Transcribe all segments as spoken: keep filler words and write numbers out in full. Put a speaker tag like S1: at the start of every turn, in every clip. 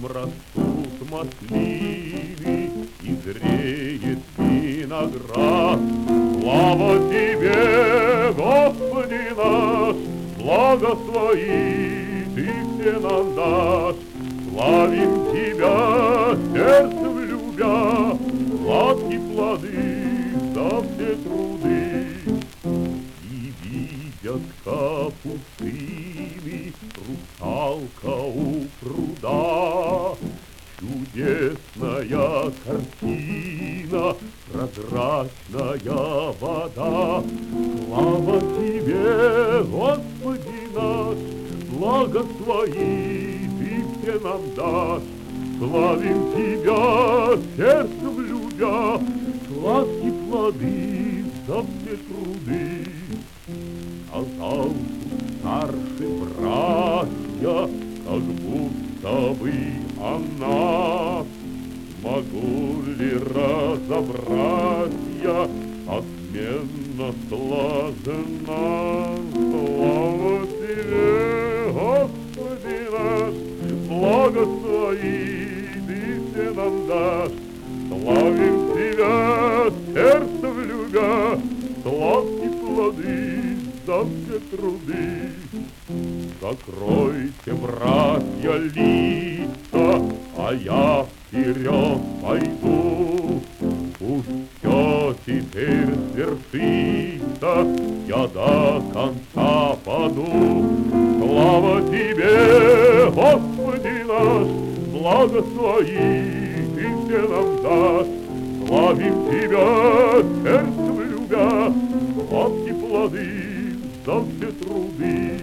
S1: кругом растут маслины, и зреет виноград. Слава Тебе, Господи наш, благо Свои Ты все нам дашь. Славим Тебя, сердцем любя, сладкие плоды за все труды. И видят капустыны, русалка у пруда. Чудесная картина, прозрачная вода. Слава Тебе, Господи наш, благо Свои Ты все нам дашь. Славим Тебя, сердцем любя, сладкие плоды за все труды. Сказал старший братья, как будто бы она. Могу ли разобрать я, отменно слажена? Слава Тебе, Господи наш, благо Свои Ты все нам дашь. Славим Тебя, сердцем любя, сладкие плоды за все труды. Закройте, братья, лица, а я вперед пойду. Пусть все теперь свершится, я до конца паду. Слава Тебе, Господи наш, благо Свои Ты все нам дашь. Славим Тебя, сердцем любя, сладкие плоды за все труды.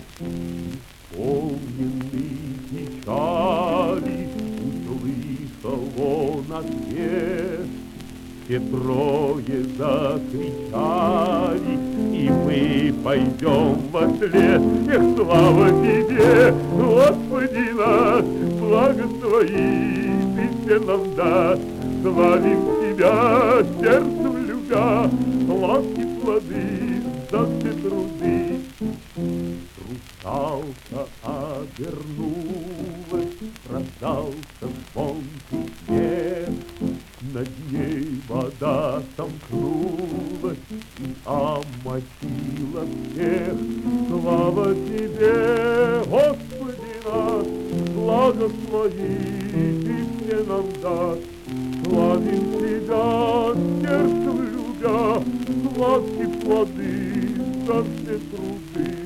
S1: Исполненный печали, услышал он ответ. Все трое закричали, и мы пойдем во след. Эх, слава Тебе, Господи наш, благо Свои Ты все нам дашь. Славим Тебя, сердцем любя, сладкие плоды за все труды. Русалка обернулась, раздался звонкий смех. Над ней вода сомкнулась и омочила всех. Слава Тебе, Господи наш, благо Свои Ты все нам дашь. Славим Тебя, сердцем любя, сладкие плоды за все труды.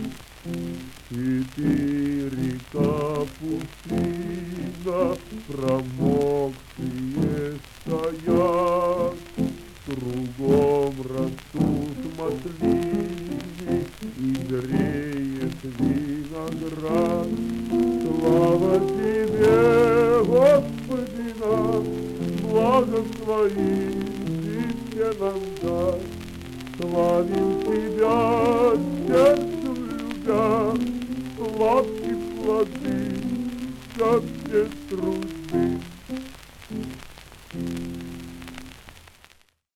S1: Четыре капустина, промокшие стоят, кругом растут маслины, и греет виноград. Слава Тебе, Господи наш, благо Свои Ты все нам дашь. Славим Тебя, сердцем любя, сладкие плоды за все труды.